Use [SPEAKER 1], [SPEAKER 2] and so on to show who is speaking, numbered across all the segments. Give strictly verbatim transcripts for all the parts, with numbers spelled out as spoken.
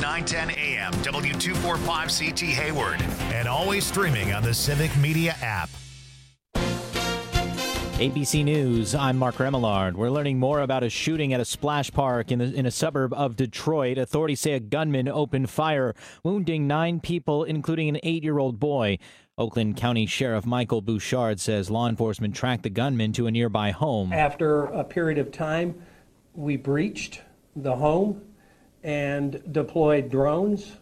[SPEAKER 1] nine ten A M, W two forty-five C T Hayward, and always streaming on the Civic Media app.
[SPEAKER 2] A B C News, I'm Mark Remillard. We're learning more about a shooting at a splash park in, the, in a suburb of Detroit. Authorities say a gunman opened fire, wounding nine people, including an eight-year-old boy. Oakland County Sheriff Michael Bouchard says law enforcement tracked the gunman to a nearby home.
[SPEAKER 3] After a period of time, we breached the home and deployed drones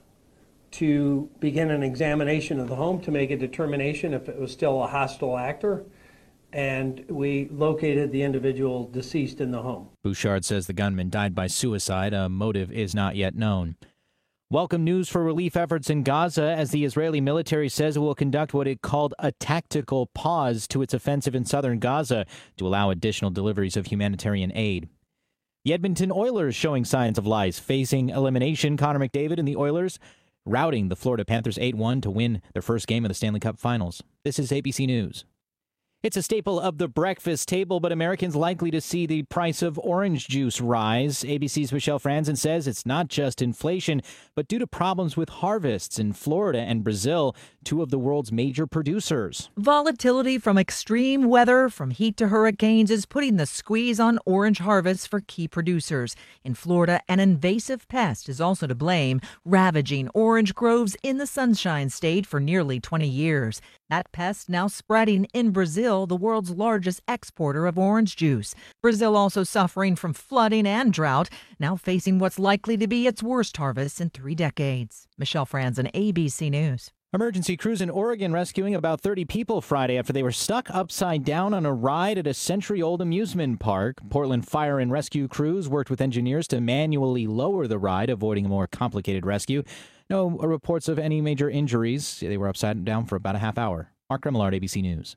[SPEAKER 3] to begin an examination of the home to make a determination if it was still a hostile actor. And we located the individual deceased in the home.
[SPEAKER 2] Bouchard says the gunman died by suicide. A motive is not yet known. Welcome news for relief efforts in Gaza as the Israeli military says it will conduct what it called a tactical pause to its offensive in southern Gaza to allow additional deliveries of humanitarian aid. The Edmonton Oilers showing signs of life, facing elimination. Connor McDavid and the Oilers routing the Florida Panthers eight one to win their first game of the Stanley Cup Finals. This is A B C News. It's a staple of the breakfast table, but Americans likely to see the price of orange juice rise. A B C's Michelle Franzen says it's not just inflation, but due to problems with harvests in Florida and Brazil, two of the world's major producers.
[SPEAKER 4] Volatility from extreme weather, from heat to hurricanes, is putting the squeeze on orange harvests for key producers. In Florida, an invasive pest is also to blame, ravaging orange groves in the Sunshine State for nearly twenty years. That pest now spreading in Brazil, the world's largest exporter of orange juice. Brazil also suffering from flooding and drought, now facing what's likely to be its worst harvest in three decades. Michelle Franzen, A B C News.
[SPEAKER 2] Emergency crews in Oregon rescuing about thirty people Friday after they were stuck upside down on a ride at a century-old amusement park. Portland Fire and Rescue crews worked with engineers to manually lower the ride, avoiding a more complicated rescue. No reports of any major injuries. They were upside down for about a half hour. Mark Remillard, A B C News.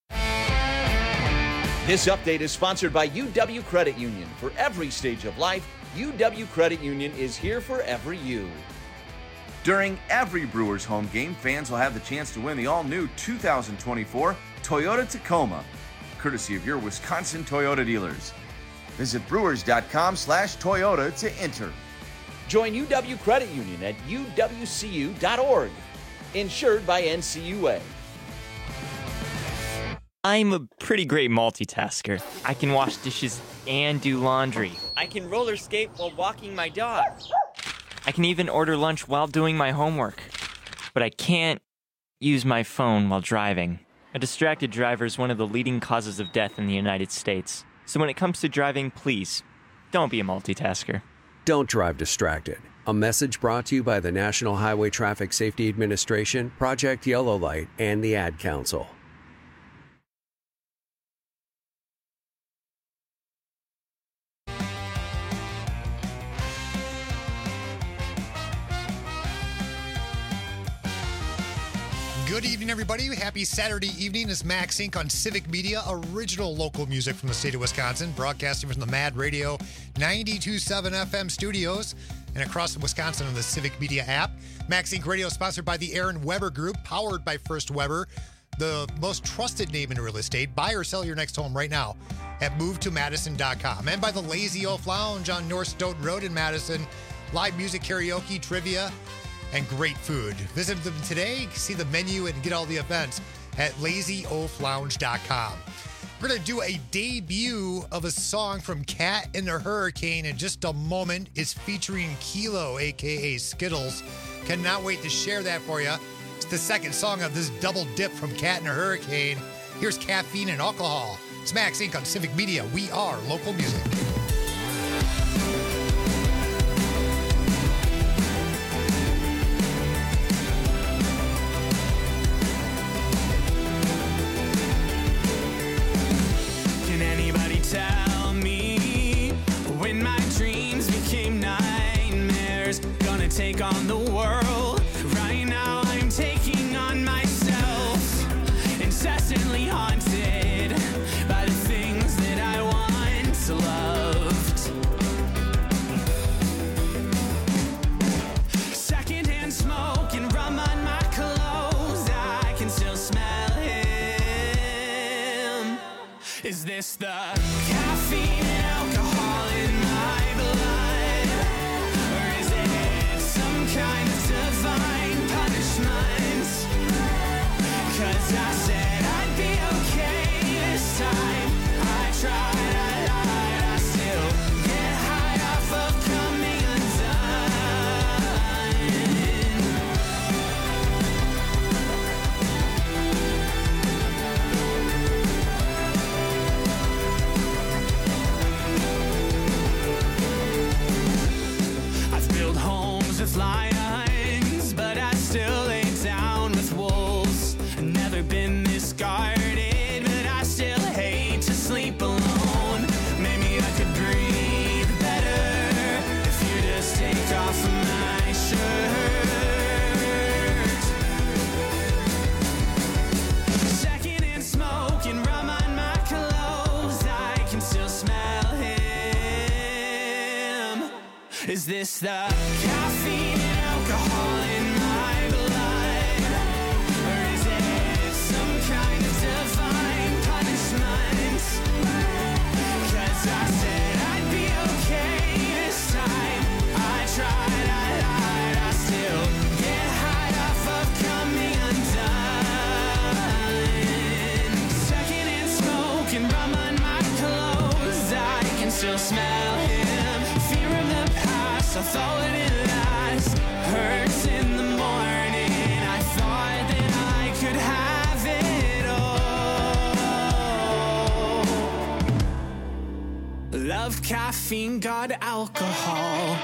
[SPEAKER 5] This update is sponsored by U W Credit Union. For every stage of life, U W Credit Union is here for every you. During every Brewers home game, fans will have the chance to win the all-new two thousand twenty-four Toyota Tacoma, courtesy of your Wisconsin Toyota dealers. Visit brewers.com slash Toyota to enter. Join U W Credit Union at U W C U dot org. Insured by N C U A.
[SPEAKER 6] I'm a pretty great multitasker. I can wash dishes and do laundry. I can roller skate while walking my dog. I can even order lunch while doing my homework. But I can't use my phone while driving. A distracted driver is one of the leading causes of death in the United States. So when it comes to driving, please, don't be a multitasker.
[SPEAKER 7] Don't drive distracted. A message brought to you by the National Highway Traffic Safety Administration, Project Yellow Light, and the Ad Council.
[SPEAKER 8] Good evening, everybody. Happy Saturday evening. It's Max Inc on Civic Media, original local music from the state of Wisconsin, broadcasting from the Mad Radio ninety-two point seven F M studios and across Wisconsin on the Civic Media app. Max Inc Radio sponsored by the Aaron Weber Group, powered by First Weber, the most trusted name in real estate. Buy or sell your next home right now at move to madison dot com. And by the Lazy Oaf Lounge on North Stoughton Road in Madison. Live music, karaoke, trivia, and great food. Visit them today, see the menu, and get all the events at lazy oaf lounge dot com. We're going to do a debut of a song from Cat and the Hurricane in just a moment. It's featuring Kilo, a k a. Skittles. Cannot wait to share that for you. It's the second song of this double dip from Cat and the Hurricane. Here's Caffeine and Alcohol. It's Max Inc on Civic Media. We are local music.
[SPEAKER 9] Tell me when my dreams became nightmares, gonna take on the world. Right now I'm taking on myself, incessantly haunted by the things that I once loved. Secondhand smoke and rum on my clothes, I can still smell him. Is this the caffeine and alcohol in my blood? Or is it some Is this the caffeine and alcohol in my blood? Or is it some kind of divine punishment? 'Cause I said I'd be okay this time. I tried, I lied, I still get high off of coming undone. Second hand smoke and rum on my clothes, I can still smell him. Fear of the past, I thought it last. Hurts in the morning, I thought that I could have it all. Love, caffeine, God, alcohol.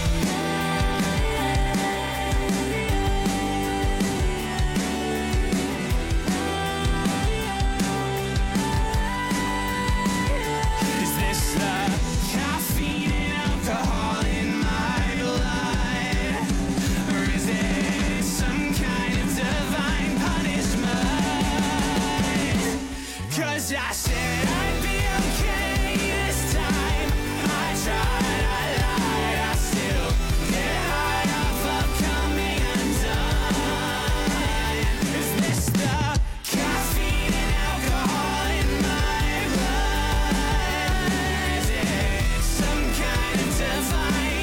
[SPEAKER 9] Is this the caffeine and alcohol in my blood? Or is it some kind of divine punishment? 'Cause I said I'd be okay this time. I tried, I lied, I still get high off of coming undone. Is this the caffeine and alcohol in my blood? Is it some kind of divine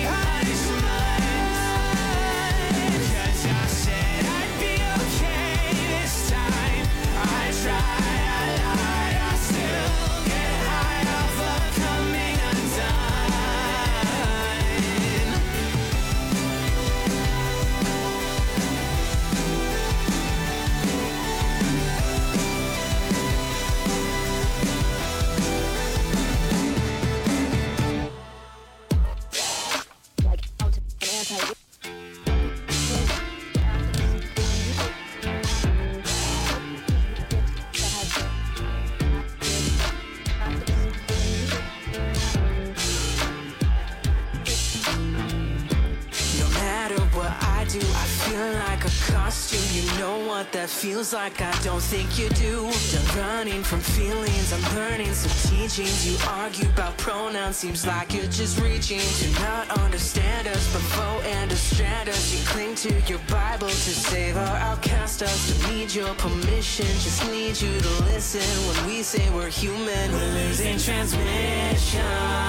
[SPEAKER 9] punishment? 'Cause I said I'd be okay this time. I tried, I lied, I still get high off of coming undone. No matter what I do, I feel like a costume. You know what that feels like, I don't think you do. Done running from feelings, I'm learning some teachings. You argue about pronouns, seems like you're just reaching to not understand us, but vote and distract us. You cling to your Bible to save our outcast us. Don't need your permission, just need you to listen. When we say we're human, we're losing transmission.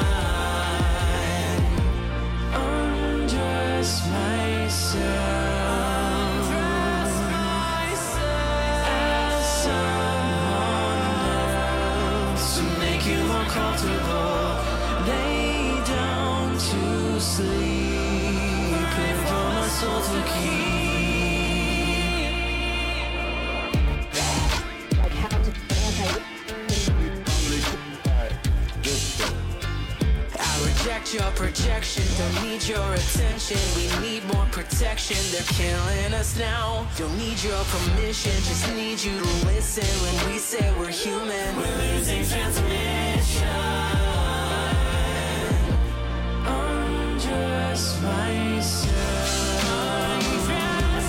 [SPEAKER 9] Undress myself as someone else to make you more comfortable. Lay down to sleep, pray for my soul to keep. I reject your projection, don't need your attention. We need more protection, they're killing us now. Don't need your permission, just need you to listen. When we say we're human, we're losing transmission. Undress myself. Undress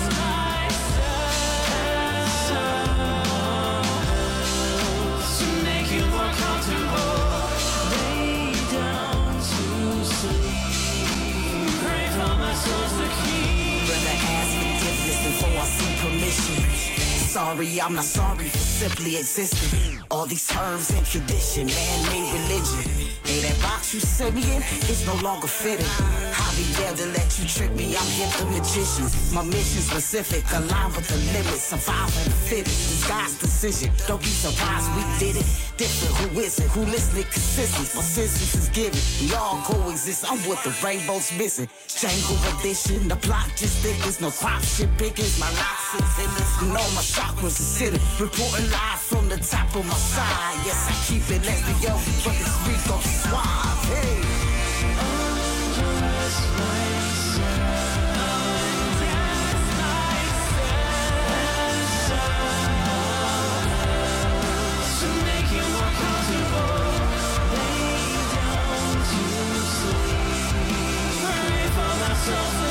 [SPEAKER 9] myself to make you more comfortable. Lay down to sleep. Pray for my soul to keep.
[SPEAKER 10] Brother, ask forgiveness before I see permission. Sorry, I'm not sorry for simply existing. All these terms and tradition, man-made religion. Hey, that box you set me in, it's no longer fitting. I'll be there to let you trick me, I'm here for magicians. My mission specific, aligned with the limits. Survival the fittest, disguised decision. Don't be surprised we did it. Different, who is it? Who listening consistent? My senses is given. We all coexist, I'm what the rainbow's missing. Jangle edition, the block just thickens. No crop shit pickings, my life sits in this. You know my chakras are sitting. Reporting live from the top of my side. Yes, I keep it as the yo, but this week I'm suave. Hey.
[SPEAKER 9] Undress myself. Undress myself to make you more comfortable. Lay down to sleep. Pray for myself to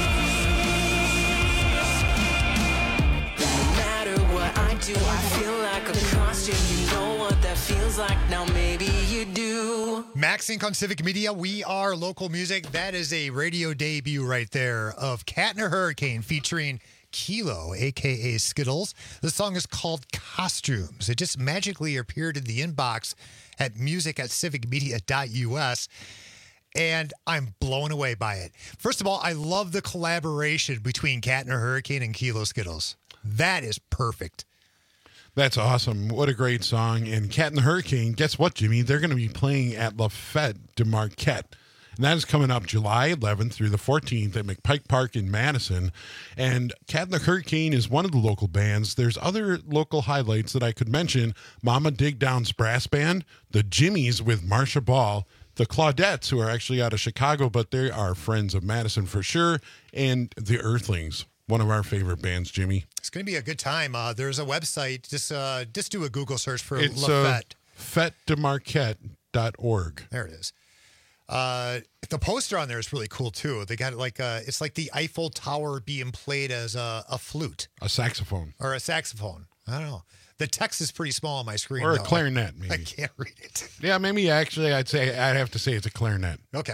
[SPEAKER 9] keep. No matter what I do, I feel like a costume. You know what that feels like, now maybe you do.
[SPEAKER 8] Max Inc on Civic Media. We are local music. That is a radio debut right there of Cat in a Hurricane featuring Kilo, a k a. Skittles. The song is called Costumes. It just magically appeared in the inbox at music at civic media dot u s, and I'm blown away by it. First of all, I love the collaboration between Cat in a Hurricane and Kilo Skittles. That is perfect.
[SPEAKER 11] That's awesome. What a great song. And Cat in the Hurricane, guess what, Jimmy? They're going to be playing at La Fête de Marquette. And that is coming up July eleventh through the fourteenth at McPike Park in Madison. And Cat in the Hurricane is one of the local bands. There's other local highlights that I could mention. Mama Dig Down's brass band, the Jimmies with Marsha Ball, the Claudettes, who are actually out of Chicago, but they are friends of Madison for sure, and the Earthlings. One of our favorite bands, Jimmy.
[SPEAKER 8] It's going to be a good time. Uh, there's a website. Just uh, just do a Google search for
[SPEAKER 11] It's
[SPEAKER 8] La
[SPEAKER 11] uh,
[SPEAKER 8] Fête.
[SPEAKER 11] fete de marquette dot org.
[SPEAKER 8] There it is. Uh, the poster on there is really cool, too. They got like uh, it's like the Eiffel Tower being played as a, a flute.
[SPEAKER 11] A saxophone.
[SPEAKER 8] Or a saxophone. I don't know. The text is pretty small on my screen.
[SPEAKER 11] Or a
[SPEAKER 8] though.
[SPEAKER 11] clarinet, maybe.
[SPEAKER 8] I can't read it.
[SPEAKER 11] Yeah, maybe actually I'd say, I'd have to say it's a clarinet.
[SPEAKER 8] Okay.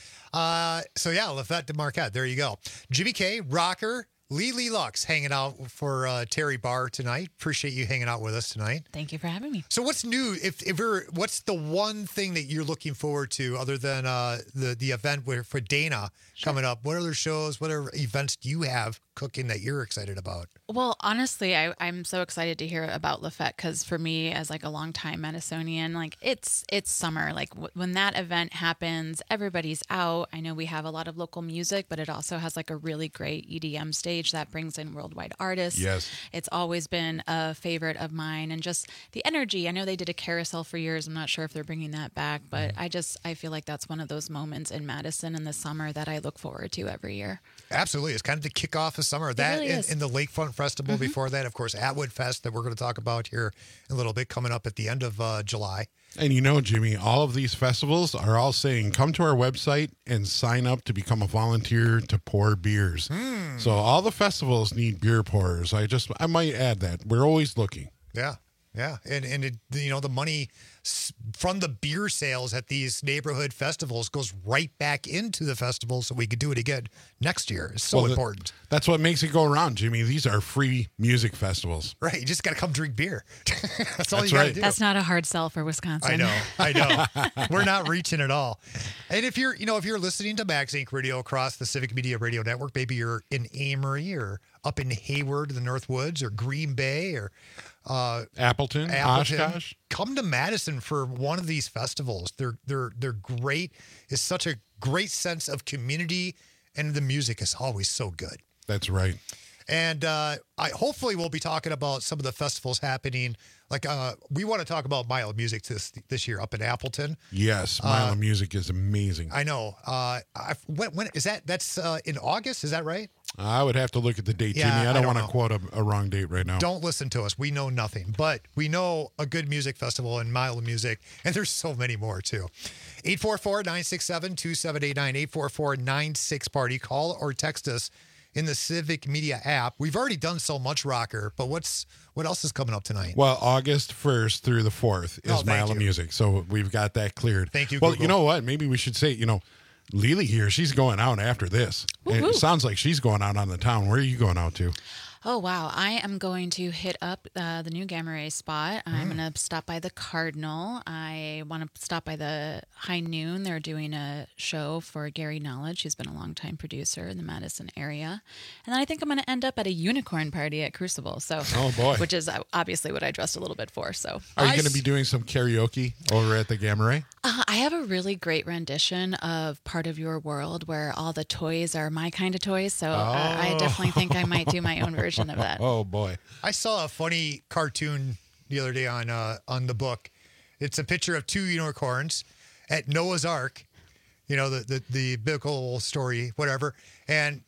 [SPEAKER 8] Uh, so, yeah, La Fête de Marquette. There you go. Jimmy K, rocker. Lee Lee Lux hanging out for uh, Terry Barr tonight. Appreciate you hanging out with us tonight.
[SPEAKER 12] Thank you for having me.
[SPEAKER 8] So what's new? If if you're, what's the one thing that you're looking forward to other than uh, the the event where, for Dana sure. coming up? What other shows, what other events do you have cooking that you're excited about?
[SPEAKER 12] Well, honestly, I, I'm so excited to hear about La Fête because for me, as like a longtime Madisonian, like it's it's summer. Like w- when that event happens, everybody's out. I know we have a lot of local music, but it also has like a really great E D M stage that brings in worldwide artists.
[SPEAKER 11] Yes.
[SPEAKER 12] It's always been a favorite of mine, and just the energy. I know they did a carousel for years. I'm not sure if they're bringing that back, but I just I feel like that's one of those moments in Madison in the summer that I look forward to every year.
[SPEAKER 8] Absolutely. It's kind of the kickoff of summer. That
[SPEAKER 12] really
[SPEAKER 8] in,
[SPEAKER 12] is.
[SPEAKER 8] in the Lakefront Festival
[SPEAKER 12] Mhm.
[SPEAKER 8] before that, of course, Atwood Fest that we're going to talk about here in a little bit coming up at the end of uh, July.
[SPEAKER 11] And you know, Jimmy, all of these festivals are all saying, come to our website and sign up to become a volunteer to pour beers.
[SPEAKER 8] Mm.
[SPEAKER 11] So all the festivals need beer pourers. I just, I might add that. We're always looking.
[SPEAKER 8] Yeah. Yeah. And, and it, you know, the money s- from the beer sales at these neighborhood festivals goes right back into the festival so we could do it again next year. It's so
[SPEAKER 11] Well, the-
[SPEAKER 8] important.
[SPEAKER 11] That's what makes it go around, Jimmy. These are free music festivals.
[SPEAKER 8] Right. You just got to come drink beer. That's all
[SPEAKER 11] That's
[SPEAKER 8] you got to
[SPEAKER 11] right.
[SPEAKER 8] do.
[SPEAKER 12] That's not a hard sell for Wisconsin.
[SPEAKER 8] I know, I know. We're not reaching at all. And if you're, you know, if you're listening to Max Inc Radio across the Civic Media Radio Network, maybe you're in Amory or up in Hayward, the North Woods, or Green Bay, or uh,
[SPEAKER 11] Appleton,
[SPEAKER 8] Appleton,
[SPEAKER 11] Oshkosh.
[SPEAKER 8] come to Madison for one of these festivals. They're they're they're great. It's such a great sense of community, and the music is always so good.
[SPEAKER 11] That's right.
[SPEAKER 8] And uh, I hopefully we'll be talking about some of the festivals happening. Like uh, we want to talk about Mile of Music this this year up in Appleton.
[SPEAKER 11] Yes, Mile
[SPEAKER 8] Uh,
[SPEAKER 11] of Music is amazing.
[SPEAKER 8] I know. Uh, I, when, when is that? That's uh, in August. Is that right?
[SPEAKER 11] I would have to look at the date,
[SPEAKER 8] Yeah,
[SPEAKER 11] Jimmy. I
[SPEAKER 8] I
[SPEAKER 11] don't,
[SPEAKER 8] don't
[SPEAKER 11] want to
[SPEAKER 8] know.
[SPEAKER 11] quote a, a wrong date right now.
[SPEAKER 8] Don't listen to us. We know nothing, but we know a good music festival and Mile of Music, and there's so many more too. eight four four, nine six seven, two seven eight nine, eight four four, nine six party. Call or text us in the Civic Media app. We've already done so much, Rocker, but what's what else is coming up tonight?
[SPEAKER 11] Well, August first through the fourth is
[SPEAKER 8] Oh, thank
[SPEAKER 11] Mile of
[SPEAKER 8] you.
[SPEAKER 11] Music. So we've got that cleared.
[SPEAKER 8] Thank you,
[SPEAKER 11] Well,
[SPEAKER 8] Google.
[SPEAKER 11] you know what? Maybe we should say, you know, Lily here, she's going out after this. And
[SPEAKER 12] Woo-hoo.
[SPEAKER 11] it sounds like she's going out on the town. Where are you going out to?
[SPEAKER 12] Oh, wow. I am going to hit up uh, the new Gamma Ray spot. I'm
[SPEAKER 11] Mm.
[SPEAKER 12] going to stop by the Cardinal. I want to stop by the High Noon. They're doing a show for Gary Knowledge, who's been a longtime producer in the Madison area. And then I think I'm going to end up at a unicorn party at Crucible. So,
[SPEAKER 11] Oh, boy.
[SPEAKER 12] Which is uh, obviously what I dressed a little bit for. So,
[SPEAKER 11] Are you
[SPEAKER 12] I
[SPEAKER 11] going to be doing some karaoke over at the Gamma Ray?
[SPEAKER 12] Uh, I have a really great rendition of Part of Your World where all the toys are my kind of toys. So uh, I definitely think I might do my own version of that.
[SPEAKER 11] Oh, boy.
[SPEAKER 8] I saw a funny cartoon the other day on uh, on the book. It's a picture of two unicorns at Noah's Ark, you know, the, the, the biblical story, whatever. And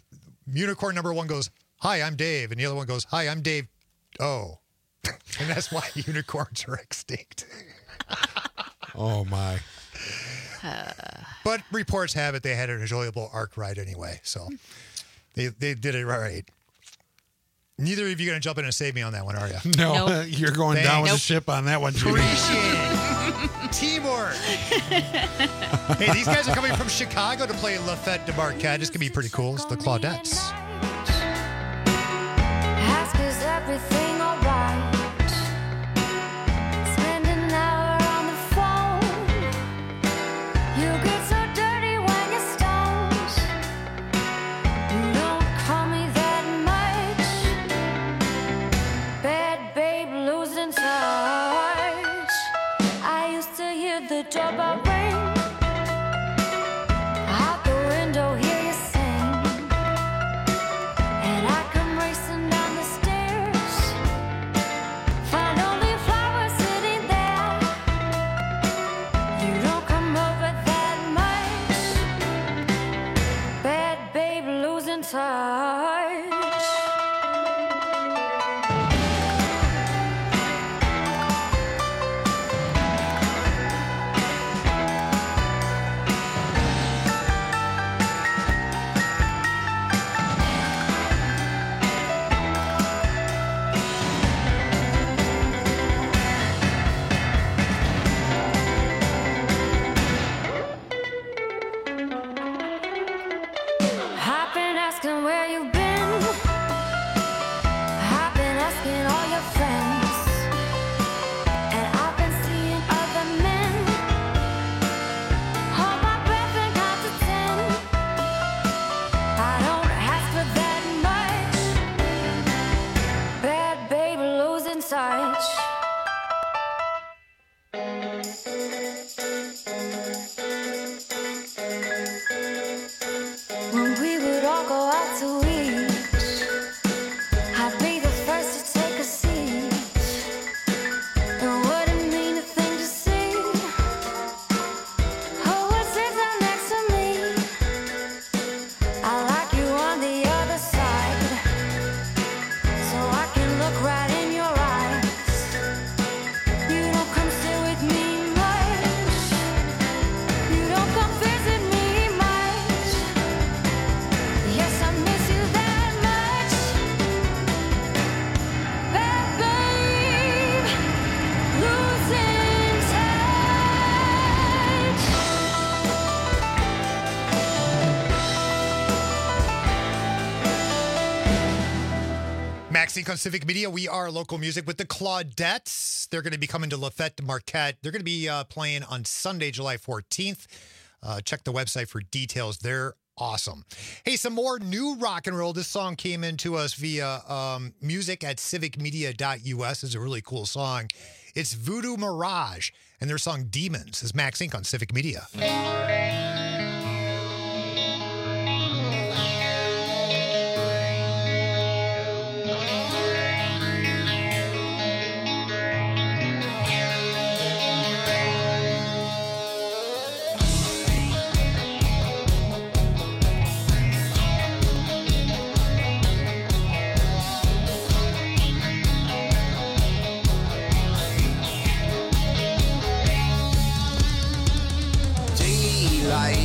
[SPEAKER 8] unicorn number one goes, "Hi, I'm Dave." And the other one goes, "Hi, I'm Dave." Oh. And that's why unicorns are extinct.
[SPEAKER 11] Oh, my.
[SPEAKER 8] But reports have it they had an enjoyable Ark ride anyway. So they, they did it right. Neither of you going to jump in and save me on that one, are you?
[SPEAKER 11] No, nope. You're going
[SPEAKER 8] Thanks.
[SPEAKER 11] down with
[SPEAKER 8] Nope.
[SPEAKER 11] the ship on that one, Jimmy.
[SPEAKER 8] Appreciate it. Teamwork. Hey, these guys are coming from Chicago to play La Fête de Marquette. It's going to be pretty cool. It's the Claudettes.
[SPEAKER 13] Ask is everything all right? Spend an hour on the phone. You get so dirty when you're stoned. You don't call me that much. Bad babe losing touch. I used to hear the doorbell ring. Out the window, hear you sing. And I come racing down the stairs. Find only flowers sitting there. You don't come over that much. Bad babe losing touch. I've been asking where you've been. I've been asking all your friends. And I've been seeing other men. Hold my breath and count to ten. I don't ask for that much. Bad babe losing touch. When we would all go out to eat, I'd be the first to take a seat. It wouldn't mean a thing to see. Who would sit down next to me? I like you on the other side, so I can look right in your eyes. You don't come sit with me much. You don't come visit me much. Yes, I miss you that much. Bad babe, losing
[SPEAKER 8] Max Inc. on Civic Media. We are local music with the Claudettes. They're going to be coming to La Fête de Marquette. They're going to be uh, playing on Sunday, July fourteenth. Uh, check the website for details. They're awesome. Hey, some more new rock and roll. This song came into us via um, music at civic media dot U S. It's a really cool song. It's Voodoo Mirage and their song Demons. This is Max Inc. on Civic Media.
[SPEAKER 14] Daylight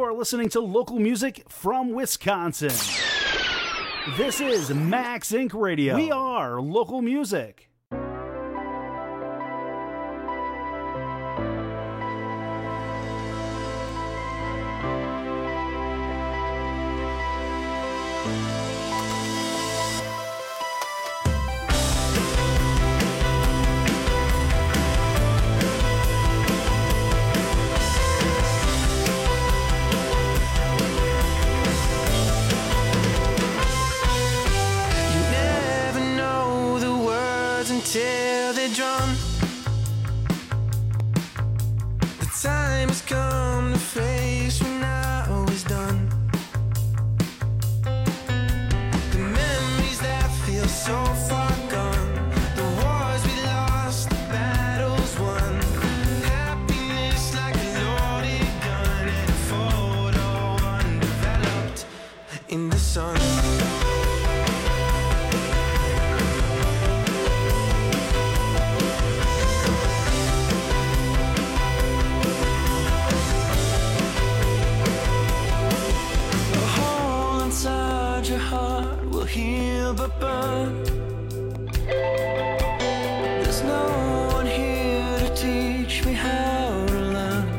[SPEAKER 14] are listening to local music from Wisconsin. This is Max Incorporated. Radio. We are local music.
[SPEAKER 9] Till they're drawn, the time has come to face when now is done. The memories that feel so far gone, the wars we lost, the battles won. Happiness like a loaded gun and a photo undeveloped in the sun. Heal but burn. There's no one here to teach me how to learn.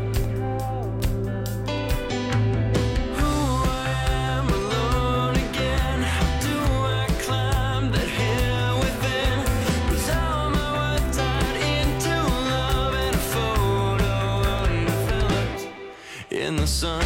[SPEAKER 9] Who I am alone again. How do I climb that hill within? Was all my worth tied into love and a photo undeveloped in the sun?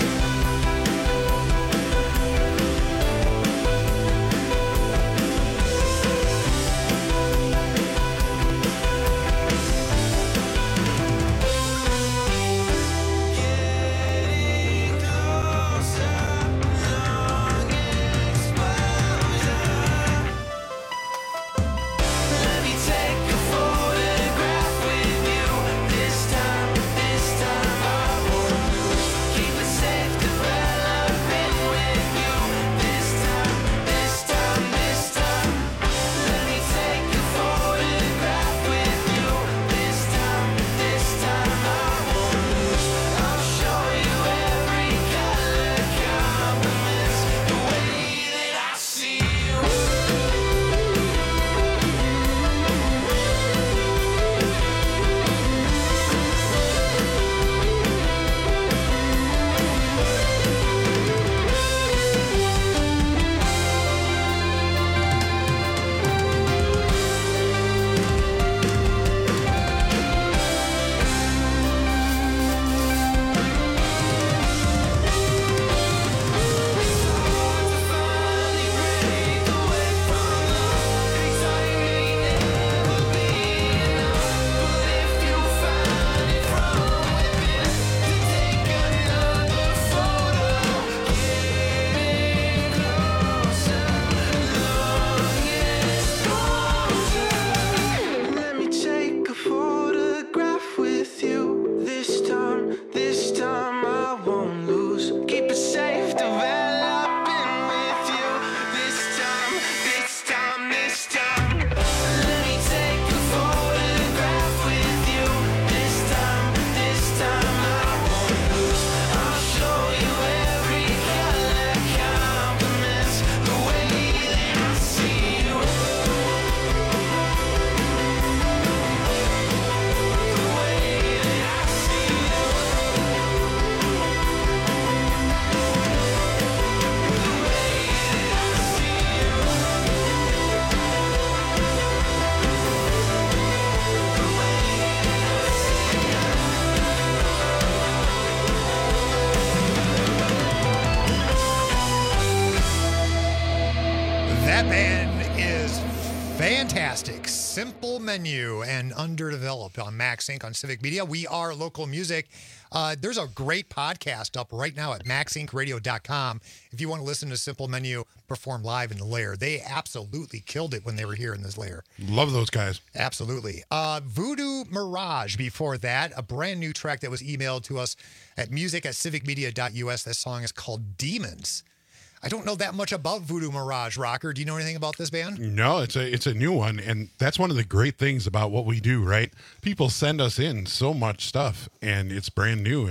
[SPEAKER 8] That band is fantastic. Simple Menu and Underdeveloped on Max Inc on Civic Media. We are local music. Uh, there's a great podcast up right now at max inc radio dot com if you want to listen to Simple Menu perform live in the Lair. They absolutely killed it when they were here in this Lair.
[SPEAKER 11] Love those guys.
[SPEAKER 8] Absolutely. Uh, Voodoo Mirage before that, a brand new track that was emailed to us at music at civic media dot u s. This song is called Demons. I don't know that much about Voodoo Mirage, Rocker. Do you know anything about this band?
[SPEAKER 11] No, it's a it's a new one, and that's one of the great things about what we do, right? People send us in so much stuff, and it's brand new, and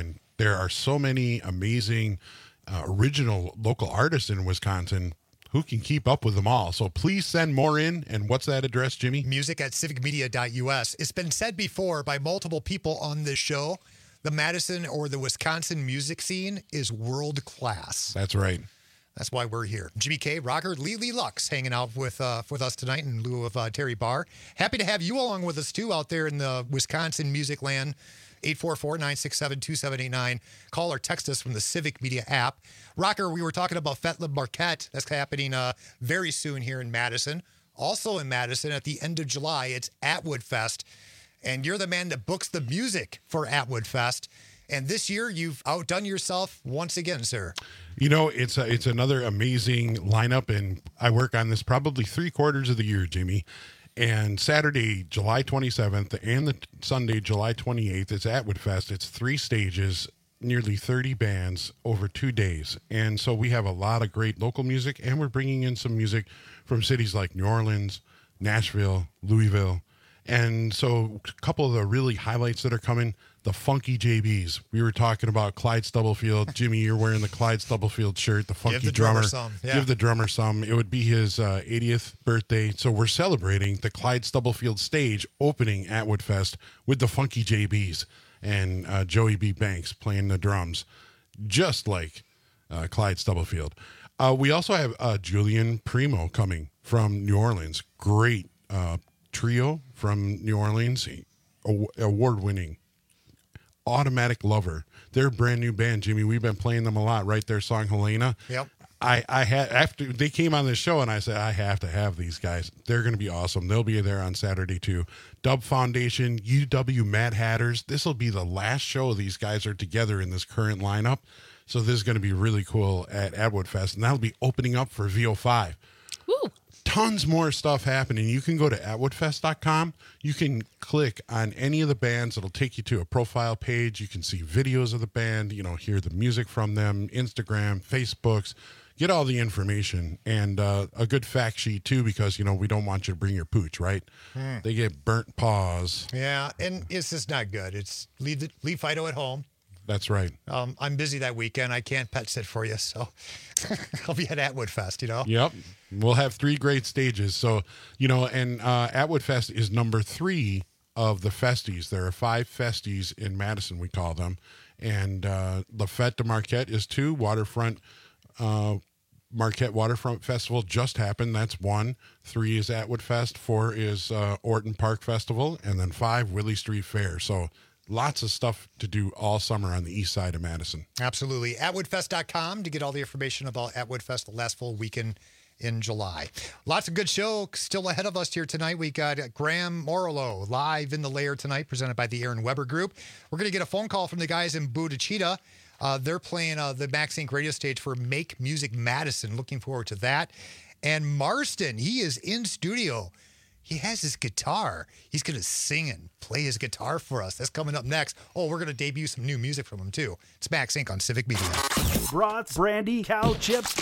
[SPEAKER 11] There are so many amazing uh, original local artists in Wisconsin. Who can keep up with them all? So please send more in. And what's that address, Jimmy?
[SPEAKER 8] Music at civic media dot U S. It's been said before by multiple people on this show, the Madison or the Wisconsin music scene is world class.
[SPEAKER 11] That's right.
[SPEAKER 8] That's why we're here. Jimmy K, Rocker, Lee Lee Lux hanging out with uh, with us tonight in lieu of uh, Terry Barr. Happy to have you along with us, too, out there in the Wisconsin music land. eight four four, nine six seven, two seven eight nine. Call or text us from the Civic Media app. Rocker, we were talking about Fête Le Marquette. That's happening uh, very soon here in Madison. Also in Madison, at the end of July, it's Atwood Fest. And you're the man that books the music for Atwood Fest. And this year, you've outdone yourself once again, sir.
[SPEAKER 11] You know, it's a, it's another amazing lineup, and I work on this probably three quarters of the year, Jimmy. And Saturday, July twenty-seventh, and the Sunday, July twenty-eighth, it's Atwood Fest. It's three stages, nearly thirty bands over two days. And so we have a lot of great local music, and we're bringing in some music from cities like New Orleans, Nashville, Louisville. And so a couple of the really highlights that are coming, the Funky J Bs. We were talking about Clyde Stubblefield. Jimmy, you're wearing the Clyde Stubblefield shirt, the Funky
[SPEAKER 8] Give the
[SPEAKER 11] drummer.
[SPEAKER 8] drummer some, yeah.
[SPEAKER 11] Give the drummer some. It would be his uh, eightieth birthday. So we're celebrating the Clyde Stubblefield stage opening at Woodfest with the Funky J Bs and uh, Joey B. Banks playing the drums, just like uh, Clyde Stubblefield. Uh, we also have uh, Julian Primo coming from New Orleans. Great uh, trio from New Orleans, award-winning. Automatic Lover. They're a brand new band, Jimmy. We've been playing them a lot, right? Their song Helena.
[SPEAKER 8] Yep.
[SPEAKER 11] I, I had after they came on this show, and I said I have to have these guys. They're going to be awesome. They'll be there on Saturday too. Dub Foundation, U W Mad Hatters. This will be the last show these guys are together in this current lineup. So this is going to be really cool at Atwood Fest, and that'll be opening up for V O five.
[SPEAKER 12] Woo!
[SPEAKER 11] Tons more stuff happening. You can go to atwood fest dot com. You can click on any of the bands. It'll take you to a profile page. You can see videos of the band, you know, hear the music from them, Instagram, Facebooks, get all the information, and uh, a good fact sheet too, because, you know, we don't want you to bring your pooch, right?
[SPEAKER 8] Hmm.
[SPEAKER 11] They get burnt paws.
[SPEAKER 8] Yeah, and it's just not good. It's leave, the, leave Fido at home.
[SPEAKER 11] That's right.
[SPEAKER 8] Um, I'm busy that weekend. I can't pet sit for you, so I'll be at Atwood Fest, you know?
[SPEAKER 11] Yep. We'll have three great stages. So, you know, and uh, Atwood Fest is number three of the festies. There are five festies in Madison, we call them. And uh, La Fête de Marquette is two. Waterfront, uh, Marquette Waterfront Festival just happened. That's one. Three is Atwood Fest. Four is uh, Orton Park Festival. And then five, Willie Street Fair. So lots of stuff to do all summer on the east side of Madison.
[SPEAKER 8] Absolutely. atwood fest dot com to get all the information about Atwood Fest, the last full weekend in July. Lots of good show still ahead of us here tonight. We got Graham Morello live in the lair tonight, presented by the Aaron Weber Group. We're going to get a phone call from the guys in Budachita. Uh, they're playing uh, the Max Inc radio stage for Make Music Madison. Looking forward to that. And Marston, he is in studio. He has his guitar. He's going to sing and play his guitar for us. That's coming up next. Oh, we're going to debut some new music from him, too. It's Max Inc on Civic Media.
[SPEAKER 14] Brats, brandy, cow chips,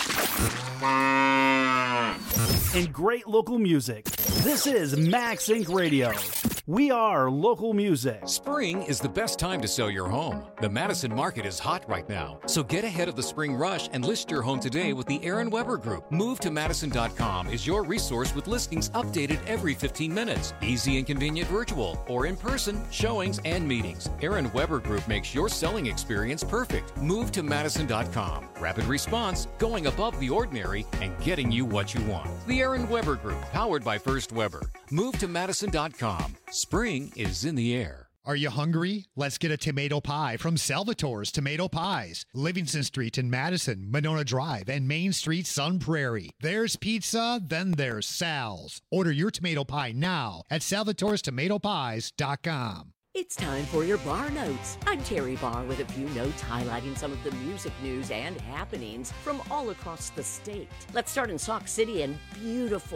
[SPEAKER 14] and great local music. This is Max Inc Radio. We are local music.
[SPEAKER 15] Spring is the best time to sell your home. The Madison market is hot right now, so get ahead of the spring rush and list your home today with the Aaron Weber Group. move to madison dot com is your resource with listings updated every fifteen minutes. Easy and convenient virtual or in person showings and meetings. Aaron Weber Group makes your selling experience perfect. move to madison dot com. Rapid response, going above the ordinary, and getting you what you want. The Aaron Weber Group, powered by First Weber. move to madison dot com. Spring is in the air.
[SPEAKER 8] Are you hungry? Let's get a tomato pie from Salvatore's Tomato Pies. Livingston Street in Madison, Monona Drive, and Main Street, Sun Prairie. There's pizza, then there's Sal's. Order your tomato pie now at salvatores tomato pies dot com.
[SPEAKER 16] It's time for your Bar Notes. I'm Terry Barr with a few notes highlighting some of the music news and happenings from all across the state. Let's start in Sauk City and beautiful,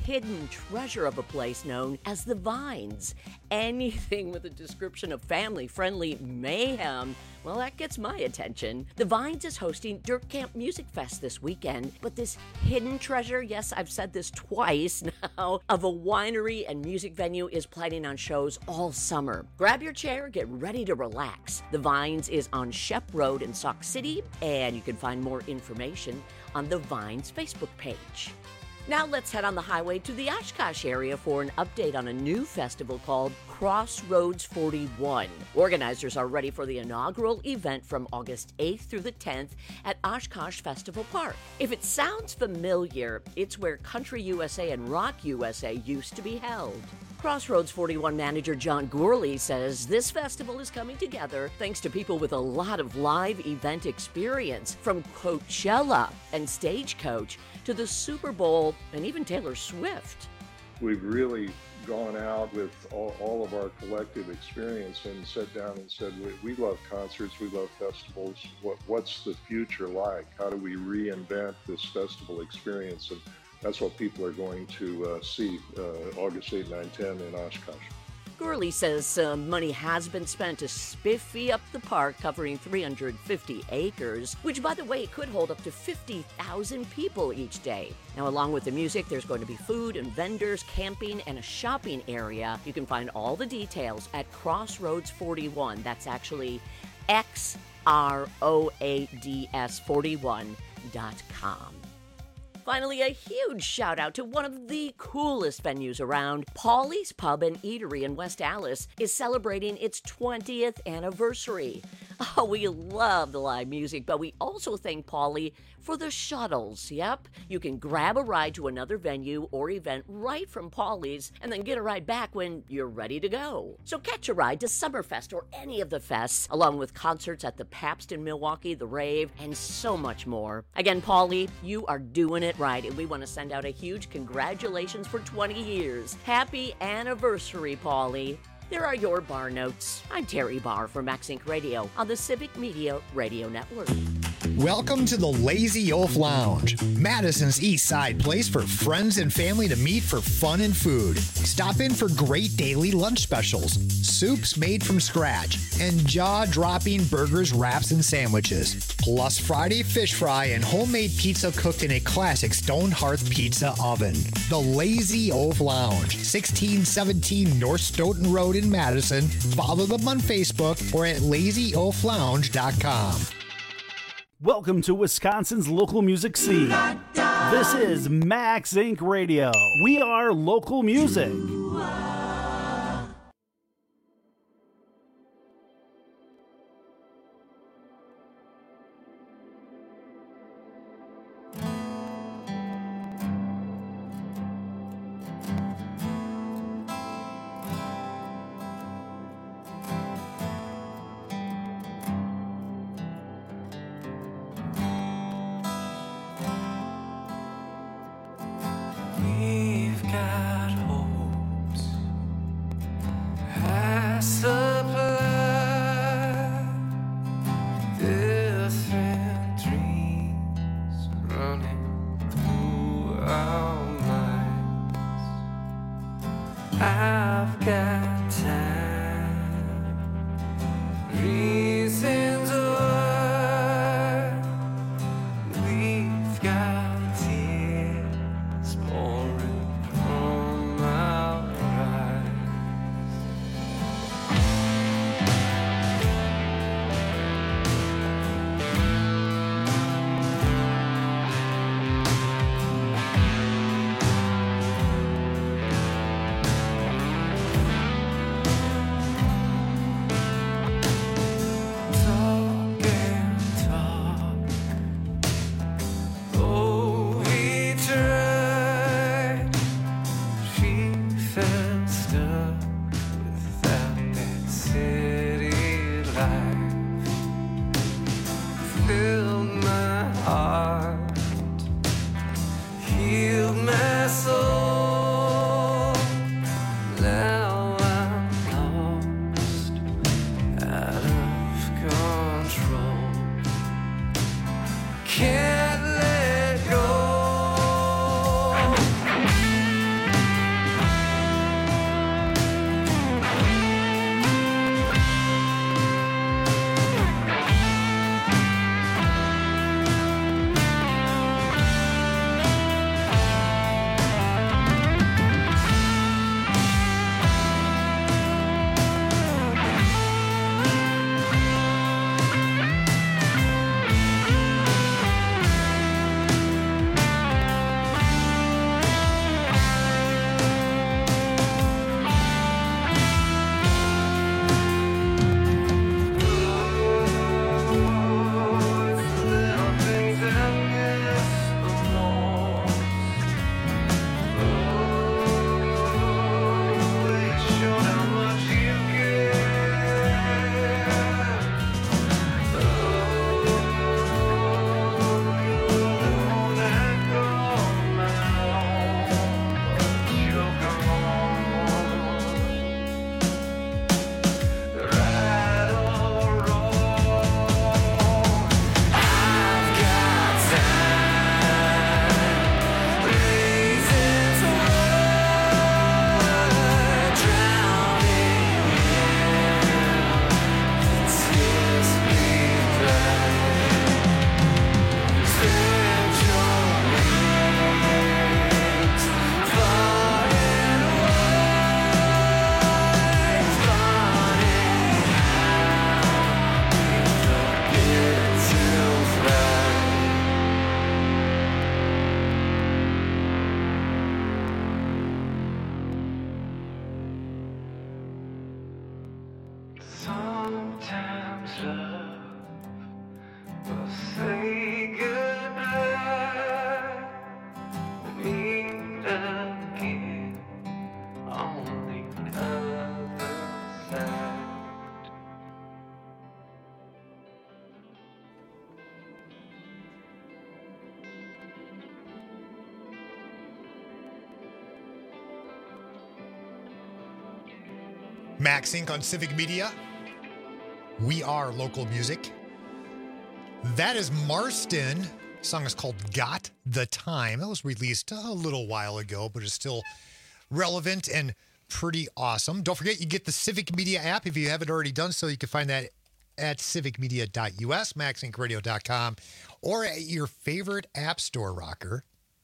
[SPEAKER 16] hidden treasure of a place known as the Vines. Anything with a description of family-friendly mayhem, well, that gets my attention. The Vines is hosting Dirt Camp Music Fest this weekend, but this hidden treasure, yes, I've said this twice now, of a winery and music venue is planning on shows all summer. Grab your chair, get ready to relax. The Vines is on Shep Road in Sauk City, and you can find more information on the Vines Facebook page. Now let's head on the highway to the Oshkosh area for an update on a new festival called Crossroads forty-one. Organizers are ready for the inaugural event from August eighth through the tenth at Oshkosh Festival Park. If it sounds familiar, it's where Country U S A and Rock U S A used to be held. Crossroads forty-one manager John Gourley says this festival is coming together thanks to people with a lot of live event experience, from Coachella and Stagecoach to the Super Bowl and even Taylor Swift.
[SPEAKER 17] We've really gone out with all, all of our collective experience and sat down and said, we, we love concerts, we love festivals. What, what's the future like? How do we reinvent this festival experience? And that's what people are going to uh, see uh, August eighth, nine, ten in Oshkosh.
[SPEAKER 16] Gourley says uh, money has been spent to spiffy up the park, covering three hundred fifty acres, which, by the way, could hold up to fifty thousand people each day. Now, along with the music, there's going to be food and vendors, camping, and a shopping area. You can find all the details at Crossroads forty-one. That's actually X R O A D S forty-one dot com. Finally, a huge shout out to one of the coolest venues around. Paulie's Pub and Eatery in West Allis is celebrating its twentieth anniversary. Oh, we love the live music, but we also thank Paulie for the shuttles. Yep, you can grab a ride to another venue or event right from Paulie's and then get a ride back when you're ready to go. So catch a ride to Summerfest or any of the fests, along with concerts at the Pabst in Milwaukee, the Rave, and so much more. Again, Paulie, you are doing it right, and we want to send out a huge congratulations for twenty years. Happy anniversary, Paulie. There are your bar notes. I'm Terry Barr for MaxInc Radio on the Civic Media Radio Network.
[SPEAKER 8] Welcome to the Lazy Oaf Lounge, Madison's East Side place for friends and family to meet for fun and food. Stop in for great daily lunch specials, soups made from scratch, and jaw-dropping burgers, wraps, and sandwiches. Plus Friday fish fry and homemade pizza cooked in a classic stone hearth pizza oven. The Lazy Oaf Lounge, sixteen seventeen North Stoughton Road in Madison. Follow them on Facebook or at lazy oaf lounge dot com.
[SPEAKER 14] Welcome to Wisconsin's local music scene. This is MaxInc Radio. We are local music.
[SPEAKER 9] We've got hopes, high supply, different dreams running through our minds. I've got time, reasons why we've got tears pouring from our eyes. Talk and talk, oh we tried. She felt stuck without that city life. Filled my heart, healed my soul. Now I'm lost, out of control. Can't let go. Sometimes love will say goodbye. We meet again on the other side.
[SPEAKER 8] Max Inc on Civic Media. We are local music. That is Marston. The song is called Got the Time. That was released a little while ago, but it's still relevant and pretty awesome. Don't forget, you get the Civic Media app if you haven't already done so. You can find that at civic media dot u s, max inc radio dot com, or at your favorite app store, Rocker.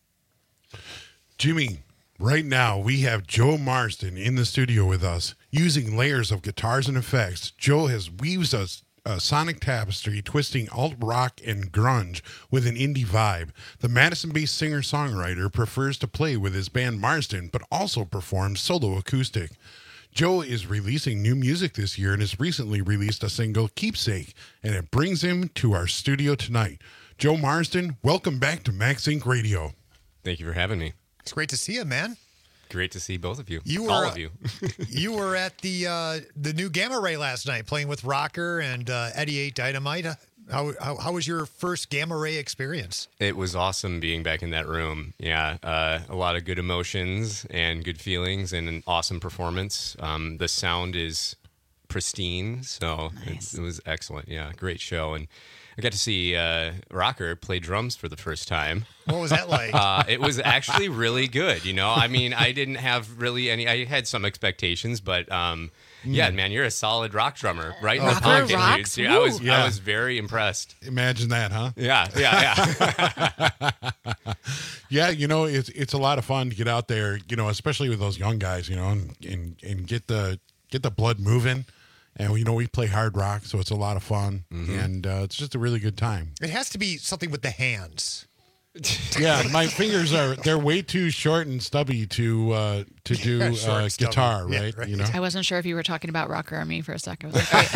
[SPEAKER 11] Jimmy, right now we have Joe Marston in the studio with us using layers of guitars and effects. Joe has weaves us a sonic tapestry, twisting alt rock and grunge with an indie vibe. The Madison-based singer-songwriter prefers to play with his band Marston, but also performs solo acoustic. Joe is releasing new music this year and has recently released a single, Keepsake, and it brings him to our studio tonight. Joe Marston, welcome back to Max Inc Radio.
[SPEAKER 18] Thank you for having me.
[SPEAKER 8] It's great to see you, man.
[SPEAKER 18] Great to see both of you.
[SPEAKER 8] You were,
[SPEAKER 18] All of you.
[SPEAKER 8] You were at the uh, the new Gamma Ray last night, playing with Rocker and uh, Eddie eight Dynamite. How, how how was your first Gamma Ray experience?
[SPEAKER 18] It was awesome being back in that room. Yeah, uh, a lot of good emotions and good feelings and an awesome performance. Um, the sound is pristine, so
[SPEAKER 12] Nice.
[SPEAKER 18] it, it was excellent. Yeah, great show. And I got to see uh, Rocker play drums for the first time.
[SPEAKER 8] What was that like?
[SPEAKER 18] Uh, it was actually really good. You know, I mean, I didn't have really any. I had some expectations, but um, yeah, man, you're a solid rock drummer, right in the
[SPEAKER 11] Rocker
[SPEAKER 18] pocket, dude.
[SPEAKER 11] rocks?
[SPEAKER 18] So I was,
[SPEAKER 11] Woo. Yeah.
[SPEAKER 18] I was very impressed.
[SPEAKER 11] Imagine that, huh?
[SPEAKER 18] Yeah, yeah,
[SPEAKER 11] yeah. Yeah, you know, it's it's a lot of fun to get out there, you know, especially with those young guys, you know, and and, and get the get the blood moving. And, you know, we play hard rock, so it's a lot of fun.
[SPEAKER 18] Mm-hmm.
[SPEAKER 11] And uh, it's just a really good time.
[SPEAKER 8] It has to be something with the hands.
[SPEAKER 11] Yeah, my fingers are, they're way too short and stubby to uh, to do
[SPEAKER 8] Yeah, short
[SPEAKER 11] uh,
[SPEAKER 8] and stubby.
[SPEAKER 11] guitar,
[SPEAKER 8] Yeah,
[SPEAKER 11] right?
[SPEAKER 8] right.
[SPEAKER 11] You know?
[SPEAKER 12] I wasn't sure if you were talking about Rocker or me for a second. I was like,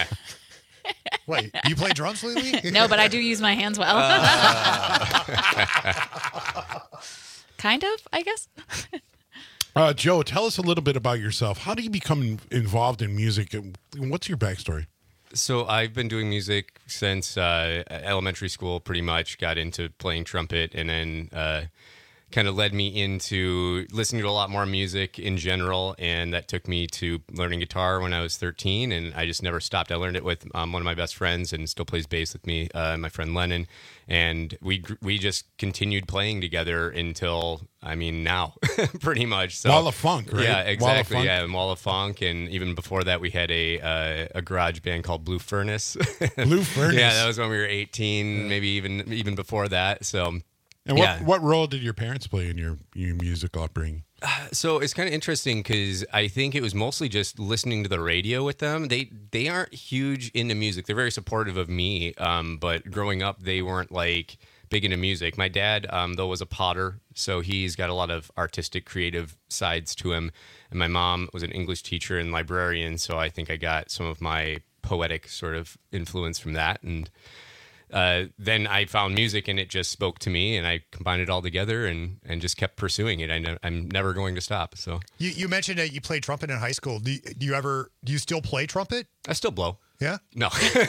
[SPEAKER 12] wait.
[SPEAKER 8] Wait, you play drums lately?
[SPEAKER 12] No, but I do use my hands well. Kind of, I guess.
[SPEAKER 11] Uh, Joe, tell us a little bit about yourself. How do you become involved in music? And what's your backstory?
[SPEAKER 18] So I've been doing music since uh, elementary school, pretty much. Got into playing trumpet, and then uh, kind of led me into listening to a lot more music in general, and that took me to learning guitar when I was thirteen, and I just never stopped. I learned it with um, one of my best friends, and still plays bass with me, uh, my friend Lennon, and we gr- we just continued playing together until, I mean, now, pretty much. So,
[SPEAKER 11] Wall of Funk, right?
[SPEAKER 18] Yeah,
[SPEAKER 11] Wall of
[SPEAKER 18] exactly.
[SPEAKER 11] Funk.
[SPEAKER 18] Yeah, and Wall of Funk, and even before that, we had a uh, a garage band called Blue Furnace.
[SPEAKER 11] Blue Furnace.
[SPEAKER 18] Yeah, that was when we were eighteen, maybe even even before that. So,
[SPEAKER 11] And what,
[SPEAKER 18] yeah.
[SPEAKER 11] what role did your parents play in your, your musical upbringing?
[SPEAKER 18] So it's kind of interesting because I think it was mostly just listening to the radio with them. They they aren't huge into music. They're very supportive of me, um, but growing up, they weren't like big into music. My dad, um, though, was a potter, so he's got a lot of artistic, creative sides to him. And my mom was an English teacher and librarian, so I think I got some of my poetic sort of influence from that. And uh, then I found music, and it just spoke to me, and I combined it all together and, and just kept pursuing it. I ne- I'm never going to stop. So
[SPEAKER 8] You, you mentioned that you played trumpet in high school. Do you, do you ever, do you still play trumpet?
[SPEAKER 18] I still blow.
[SPEAKER 8] Yeah?
[SPEAKER 18] No.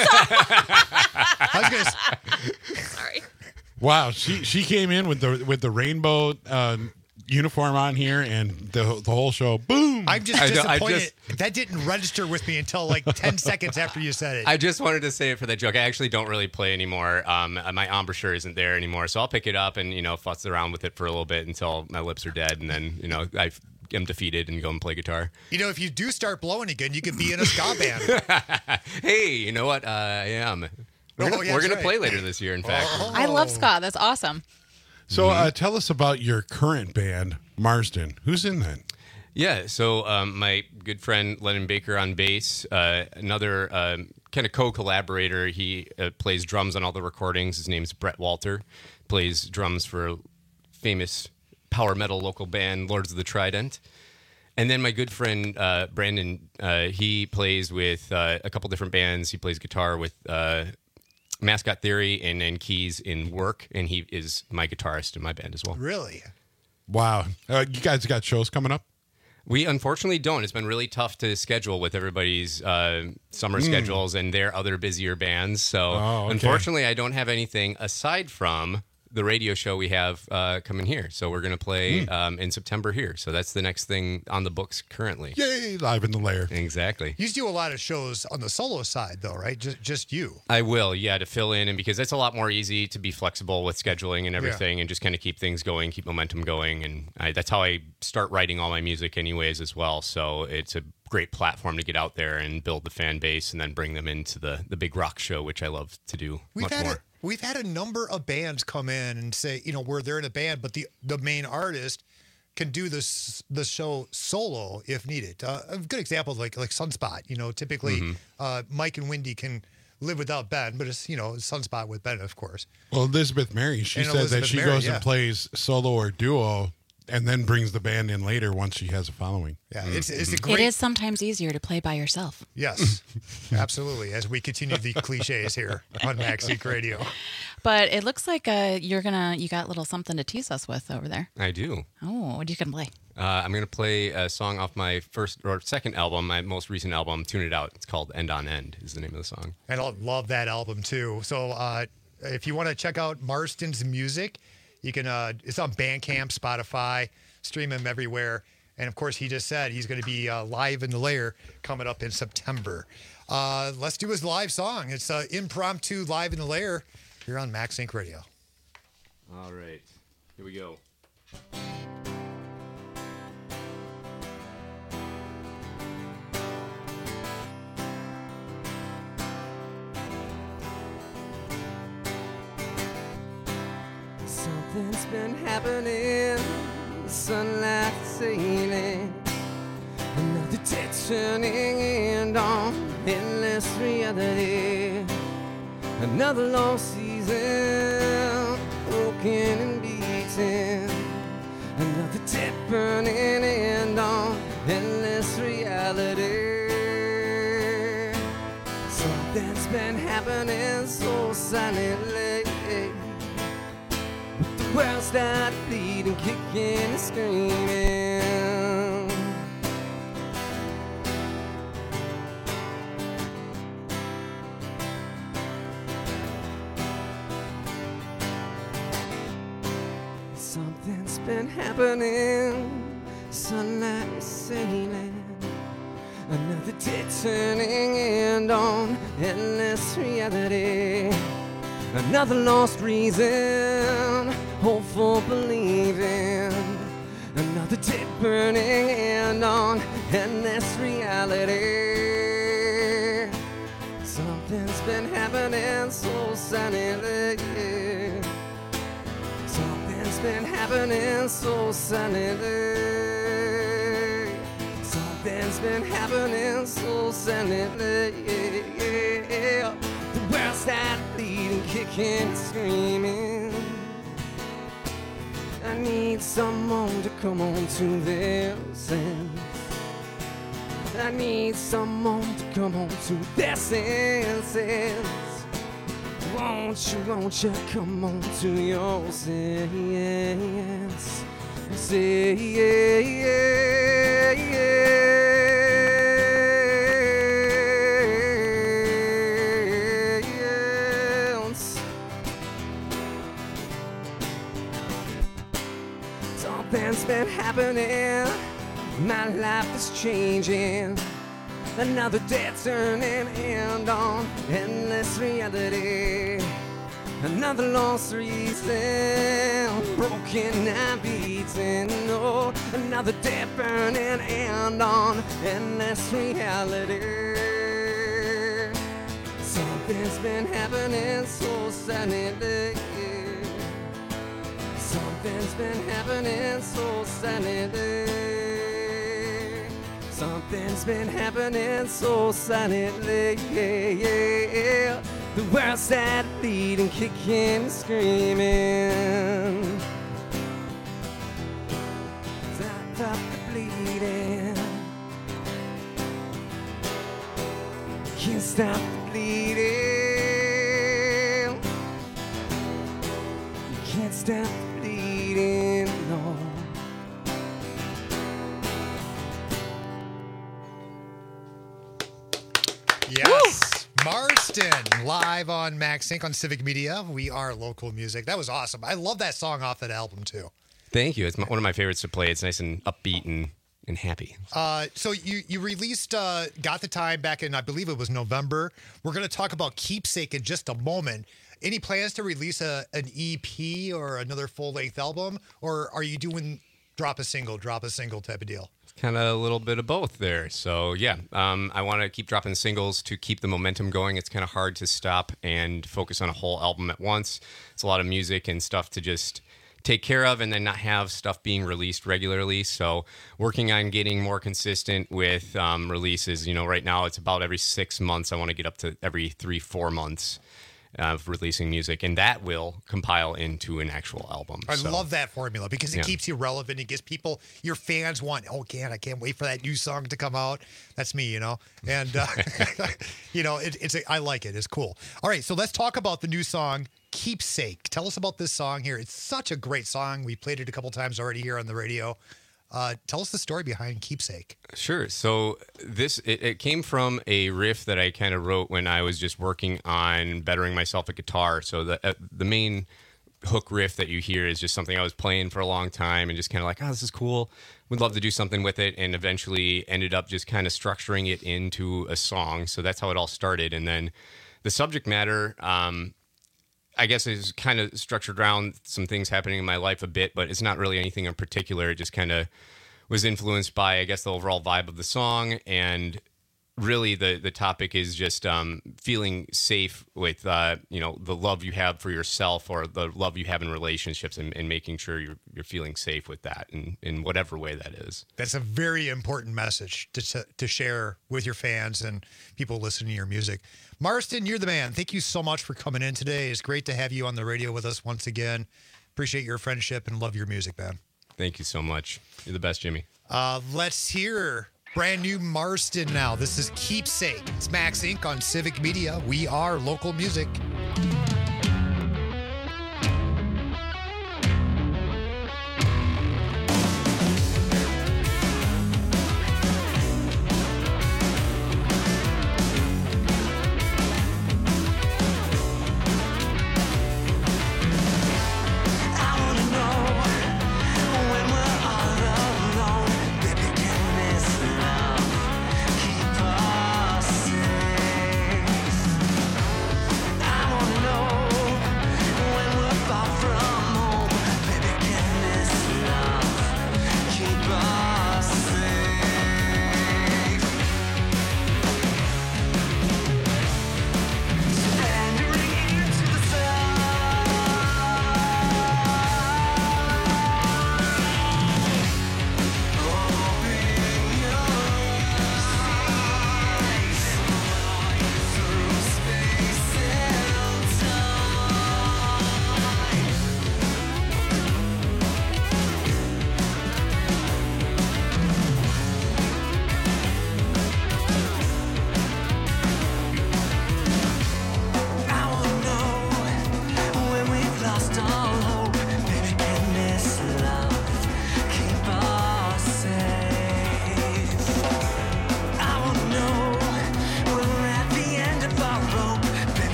[SPEAKER 8] I was gonna s-
[SPEAKER 12] Sorry.
[SPEAKER 11] Wow, she she came in with the with the rainbow uh, uniform on here, and the the whole show, boom!
[SPEAKER 8] I'm just
[SPEAKER 18] I know, I
[SPEAKER 8] disappointed.
[SPEAKER 18] just-
[SPEAKER 8] That didn't register with me until like ten seconds after you said it.
[SPEAKER 18] I just wanted to say it for that joke. I actually don't really play anymore. Um, my embouchure isn't there anymore, so I'll pick it up and, you know, futz around with it for a little bit until my lips are dead, and then, you know, I am defeated and go and play guitar.
[SPEAKER 8] You know, if you do start blowing again, you could be in a ska band.
[SPEAKER 18] Hey, you know what? Uh, I am. We're
[SPEAKER 8] Oh,
[SPEAKER 18] gonna,
[SPEAKER 8] yeah,
[SPEAKER 18] we're
[SPEAKER 8] that's
[SPEAKER 18] gonna
[SPEAKER 8] right.
[SPEAKER 18] play later this year, in fact.
[SPEAKER 12] I love ska. That's awesome.
[SPEAKER 11] So uh, tell us about your current band, Marston. Who's in that?
[SPEAKER 18] Yeah, so um, my good friend Lennon Baker on bass, uh, another um, kind of co-collaborator. He uh, plays drums on all the recordings. His name's Brett Walter. Plays drums for a famous power metal local band, Lords of the Trident. And then my good friend uh, Brandon, uh, he plays with uh, a couple different bands. He plays guitar with uh, Mascot Theory and, and keys in Work, and he is my guitarist in my band as well.
[SPEAKER 8] Really?
[SPEAKER 11] Wow. Uh, you guys got shows coming up?
[SPEAKER 18] We unfortunately don't. It's been really tough to schedule with everybody's uh, summer
[SPEAKER 11] Mm.
[SPEAKER 18] schedules and their other busier bands. So
[SPEAKER 11] Oh, okay.
[SPEAKER 18] unfortunately, I don't have anything aside from the radio show we have uh, coming here. So we're going to play
[SPEAKER 11] Mm.
[SPEAKER 18] um, in September here. So that's the next thing on the books currently.
[SPEAKER 11] Yay, live in the lair.
[SPEAKER 18] Exactly.
[SPEAKER 8] You do a lot of shows on the solo side, though, right? Just just you.
[SPEAKER 18] I will, yeah, to fill in, and because that's a lot more easy to be flexible with scheduling and everything, and just kind of keep things going, keep momentum going, and I, that's how I start writing all my music, anyways, as well. So it's a great platform to get out there and build the fan base, and then bring them into the the big rock show, which I love to do
[SPEAKER 8] We've
[SPEAKER 18] much
[SPEAKER 8] had
[SPEAKER 18] more.
[SPEAKER 8] a, we've had a number of bands come in and say, you know, where they're in a band, but the the main artist can do this the show solo if needed. Uh, a good example, like like Sunspot. You know, typically
[SPEAKER 11] Mhm.
[SPEAKER 8] uh, Mike and Wendy can live without Ben, but it's you know Sunspot with Ben, of course.
[SPEAKER 11] Well, Elizabeth Mary, she
[SPEAKER 8] And
[SPEAKER 11] said that
[SPEAKER 8] Elizabeth
[SPEAKER 11] she
[SPEAKER 8] Mary,
[SPEAKER 11] goes
[SPEAKER 8] yeah.
[SPEAKER 11] and plays solo or duo and then brings the band in later once she has a following.
[SPEAKER 8] Yeah, it's it's a
[SPEAKER 12] It
[SPEAKER 8] great.
[SPEAKER 12] is sometimes easier to play by yourself.
[SPEAKER 8] Yes, absolutely. As we continue the cliches here on Max Inc Radio.
[SPEAKER 12] But it looks like uh, you're gonna you got a little something to tease us with over there.
[SPEAKER 18] I do.
[SPEAKER 12] Oh, what are you gonna play?
[SPEAKER 18] Uh, I'm going to play a song off my first or second album, my most recent album, Tune It Out. It's called End on End is the name of the song.
[SPEAKER 8] And I love that album too. So uh, if you want to check out Marston's music, you can. Uh, it's on Bandcamp, Spotify, stream him everywhere. And of course, he just said he's going to be uh, live in the lair coming up in September. Uh, let's do his live song. It's uh, impromptu live in the lair here on Max Inc Radio.
[SPEAKER 18] All right. Here we go.
[SPEAKER 19] Something's been happening, sunlight sailing, another day turning end on endless reality, another lost season, broken and beaten, another dead burning end on endless reality. Something's been happening so silently. The world started bleeding, kicking and screaming. Something's been happening, sunlight is sailing, another day turning end on endless reality. Another lost reason, hopeful believing. Another day burning end on endless reality. Something's been happening so silently. Something's been happening so silently. Something's been happening so silently. The world started bleeding, kicking and screaming. I need someone to come on to their sense. I need someone to come on to their senses. Won't you, won't you come on to your sense? Say yeah, yeah, yeah. Something's been happening, my life is changing. Another day turning end on endless reality. Another lost reason, broken and beaten. Oh, another day burning end on endless reality. Something's been happening so silently. Something's been happening so silently. Something's been happening so silently. Yeah, yeah. The world started bleeding, kicking and screaming. Stop the bleeding. stop the bleeding. You can't stop the bleeding, no.
[SPEAKER 8] Yes. Marston, live on Max Inc on Civic Media. We are local music. That was awesome. I love that song off that album, too.
[SPEAKER 18] Thank you. It's my, one of my favorites to play. It's nice and upbeat and, and happy.
[SPEAKER 8] Uh, so you you released uh, Got the Time back in, I believe it was November. We're going to talk about Keepsake in just a moment. Any plans to release a an E P or another full-length album? Or are you doing drop a single, drop a single type of deal?
[SPEAKER 18] Kind of a little bit of both there. So yeah, um, I want to keep dropping singles to keep the momentum going. It's kind of hard to stop and focus on a whole album at once. It's a lot of music and stuff to just take care of and then not have stuff being released regularly. So working on getting more consistent with um, releases. You know, right now it's about every six months. I want to get up to every three, four months of releasing music, and that will compile into an actual album.
[SPEAKER 8] I
[SPEAKER 18] So,
[SPEAKER 8] love that formula because it
[SPEAKER 18] yeah.
[SPEAKER 8] keeps you relevant. It gives people, your fans want, oh, God, I can't wait for that new song to come out. That's me, you know? And, uh, you know, it, it's a, I like it. It's cool. All right, so let's talk about the new song, Keepsake. Tell us about this song here. It's such a great song. We played it a couple times already here on the radio. Uh, tell us the story behind Keepsake.
[SPEAKER 18] Sure. So this it, it came from a riff that I kind of wrote when I was just working on bettering myself at guitar. So the uh, the main hook riff that you hear is just something I was playing for a long time and just kind of like, oh, this is cool. Would love to do something with it, and eventually ended up just kind of structuring it into a song. So that's how it all started. And then the subject matter, um, I guess is kind of structured around some things happening in my life a bit, but it's not really anything in particular. It just kind of was influenced by, I guess, the overall vibe of the song. And really the, the topic is just um, feeling safe with, uh, you know, the love you have for yourself or the love you have in relationships, and, and making sure you're, you're feeling safe with that in, in whatever way that is.
[SPEAKER 8] That's a very important message to to share with your fans and people listening to your music. Marston, you're the man. Thank you so much for coming in today. It's great to have you on the radio with us once again. Appreciate your friendship and love your music, man.
[SPEAKER 18] Thank you so much. You're the best, Jimmy.
[SPEAKER 8] Uh, let's hear brand new Marston now. This is Keepsake. It's Max Incorporated on Civic Media. We are local music.
[SPEAKER 9] I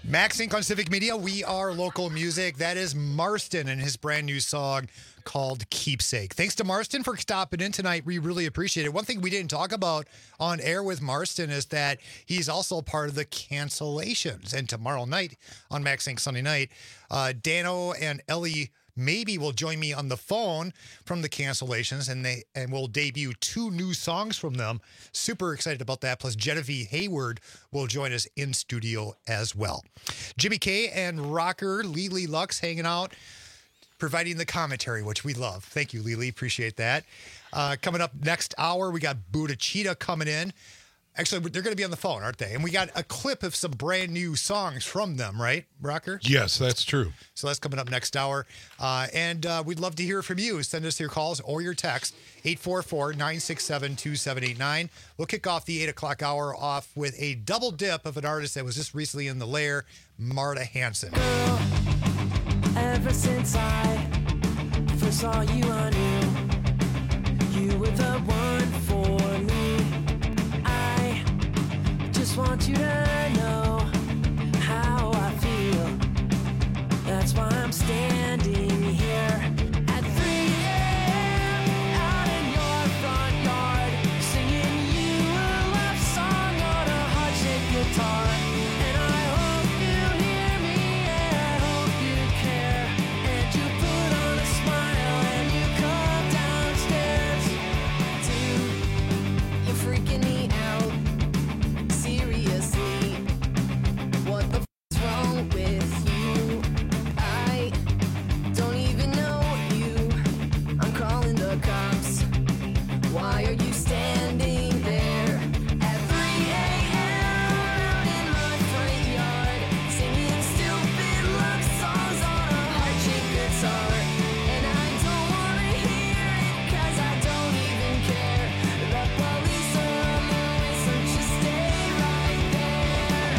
[SPEAKER 8] Max Inc on Civic Media. We are local music. That is Marston and his brand new song called Keepsake. Thanks to Marston for stopping in tonight. We really appreciate it. One thing we didn't talk about on air with Marston is that he's also part of the Cancellations. And tomorrow night on Max Inc Sunday night, uh, Dano and Ellie maybe will join me on the phone from the Cancellations, and they and we'll debut two new songs from them. Super excited about that. Plus, Genevieve Hayward will join us in studio as well. Jimmy K and rocker Lily Lux hanging out, providing the commentary, which we love. Thank you, Lily. Appreciate that. Uh, coming up next hour, we got Buddha Cheetah coming in. Actually, they're going to be on the phone, aren't they? And we got a clip of some brand new songs from them, right, Rocker?
[SPEAKER 11] Yes, that's true.
[SPEAKER 8] So that's coming up next hour. Uh, and uh, we'd love to hear from you. Send us your calls or your text, eight four four, nine six seven, two seven eight nine. We'll kick off the eight o'clock hour off with a double dip of an artist that was just recently in the Lair, Marta Hanson.
[SPEAKER 9] Girl, ever since I first saw you, I knew you were the one for me. I just want you to know how I feel. That's why I'm standing here at three a.m. out in your front yard, singing you a love song on a heart-shaped guitar. And I hope you hear me, and I hope you care, and you put on a smile and you come downstairs. Dude, you're freaking me out. Seriously, what the f*** is wrong with you? I don't even know you. I'm calling the cops. Why are you standing there at three a.m. out in my front yard, singing stupid love songs on a heart-shaped guitar? And I don't wanna hear it, 'cause I don't even care. The police are on the way, so just stay right there.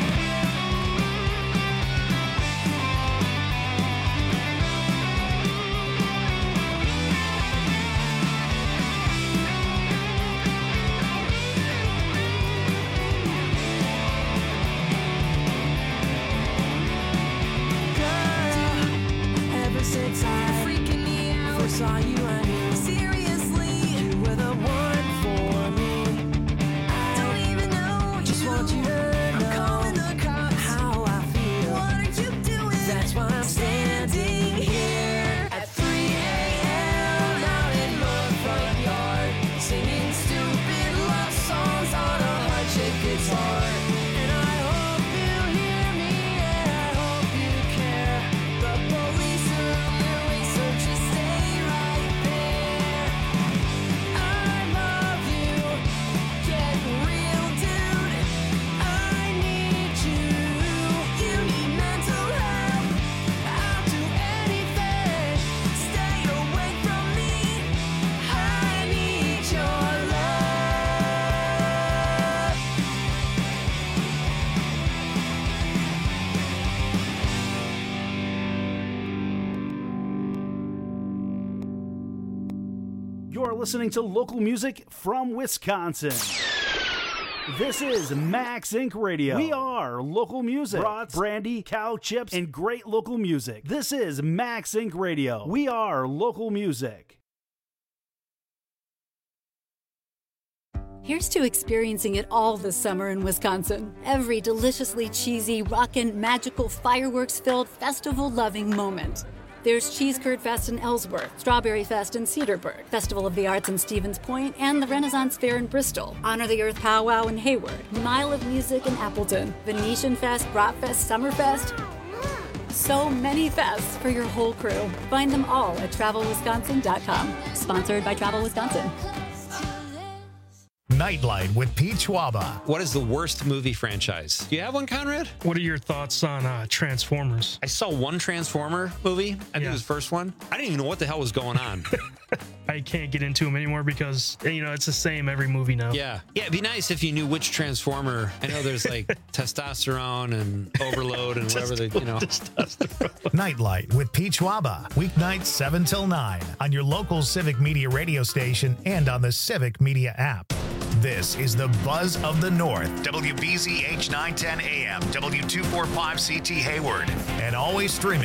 [SPEAKER 9] Girl, ever since I freaking me out, first saw you, I knew seriously you were the one for me. I don't even know you. Just want you to know I'm calling the cops. How I feel. What are you doing? That's why I'm standing here at three a.m. out in my front yard, singing stupid love songs on a heart-shaped guitar. And I hope you hear me, and I hope you care. The police are on their way, so just stay right there. I love you, get real, dude. I need you. You need mental help. I'll do anything. Stay away from me. I need your love.
[SPEAKER 14] You're listening to local music from Wisconsin. This is Max Incorporated. Radio. We are local music. Brats, brandy, cow chips, and great local music. This is Max Incorporated. Radio. We are local music.
[SPEAKER 20] Here's to experiencing it all this summer in Wisconsin. Every deliciously cheesy, rockin', magical, fireworks-filled, festival-loving moment. There's Cheese Curd Fest in Ellsworth, Strawberry Fest in Cedarburg, Festival of the Arts in Stevens Point, and the Renaissance Fair in Bristol, Honor the Earth Powwow in Hayward, Mile of Music in Appleton, Venetian Fest, Bratfest, Summerfest. So many fests for your whole crew. Find them all at travel wisconsin dot com. Sponsored by Travel Wisconsin.
[SPEAKER 1] Nightlight with Pete Schwaba.
[SPEAKER 21] What is the worst movie franchise? Do you have one, Conrad?
[SPEAKER 22] What are your thoughts on uh, Transformers?
[SPEAKER 21] I saw one Transformer movie. I think
[SPEAKER 22] Yeah.
[SPEAKER 21] it was the first one. I didn't even know what the hell was going on.
[SPEAKER 22] I can't get into them anymore because, you know, it's the same every movie now.
[SPEAKER 21] Yeah. Yeah, it'd be nice if you knew which Transformer. I know there's like testosterone and overload and whatever they, you know.
[SPEAKER 1] Nightlight with Pete Schwaba. Weeknights seven till nine on your local Civic Media radio station and on the Civic Media app. This is the Buzz of the North. W B Z H nine ten A M, W two forty-five C T Hayward, and always streaming